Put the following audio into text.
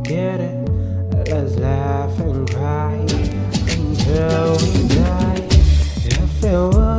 get it. Let's laugh and cry until we die. If it was